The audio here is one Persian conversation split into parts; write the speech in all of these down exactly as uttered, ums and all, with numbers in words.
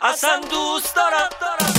اصلا دوست دارم.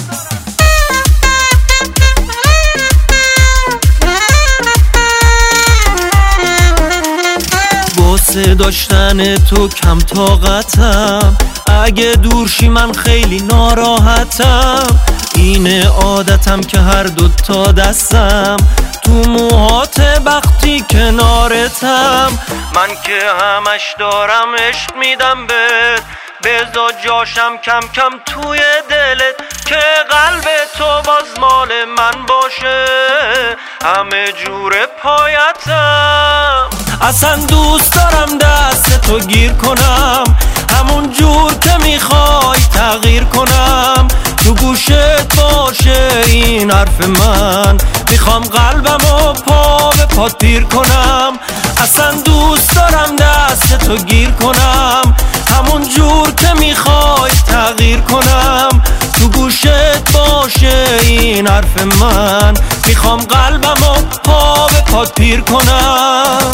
واسه داشتن تو کم طاقتم، اگه دورشی من خیلی ناراحتم. اینه عادتم که هر دوتا دستم تو موهات وقتی کنارتم. من که همش دارم عشق میدم بهت، بذار جاشم کم کم توی دلت که قلب تو باز مال من باشه همه جور پایتم. اصلا دوست دارم دست تو گیر کنم، همون جور که میخوای تغییر کنم. تو گوشت باشه این حرف من، میخوام قلبمو پا به پات پیر کنم. اصلا دوست دارم دست تو گیر کنم، همون جور که میخوای تغییر کنم. تو گوشت باشه این حرف من، میخوام قلبمو پا به پات پیر کنم.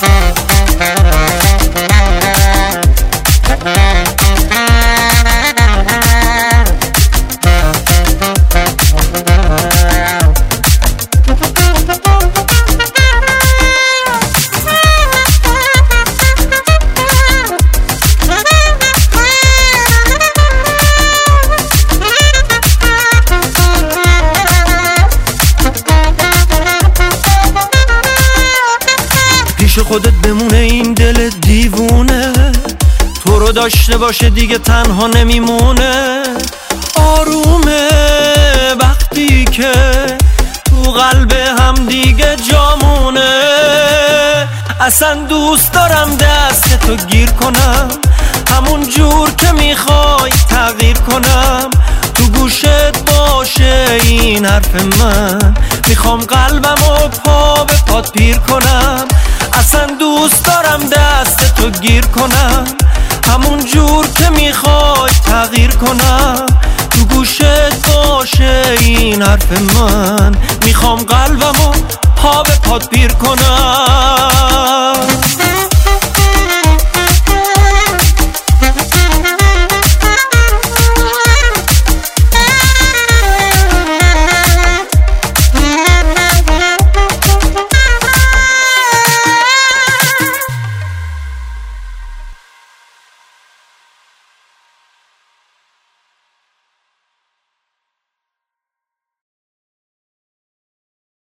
پیش خودت بمونه این دل دیوونه، تو رو داشته باشه دیگه تنها نمیمونه. آرومه وقتی که تو قلب هم دیگه جامونه. اصلا دوست دارم دست تو گیر کنم، همون جور که میخوای تغییر کنم. تو گوشت باشه این حرف من، میخوام قلبمو پا به پات پیر کنم. اصلا دوست دارم دست تو گیر کنم، همون جور که میخوای تغییر کنم. تو گوشت باشه این حرف من، میخوام قلبمو پا به پات پیر کنم.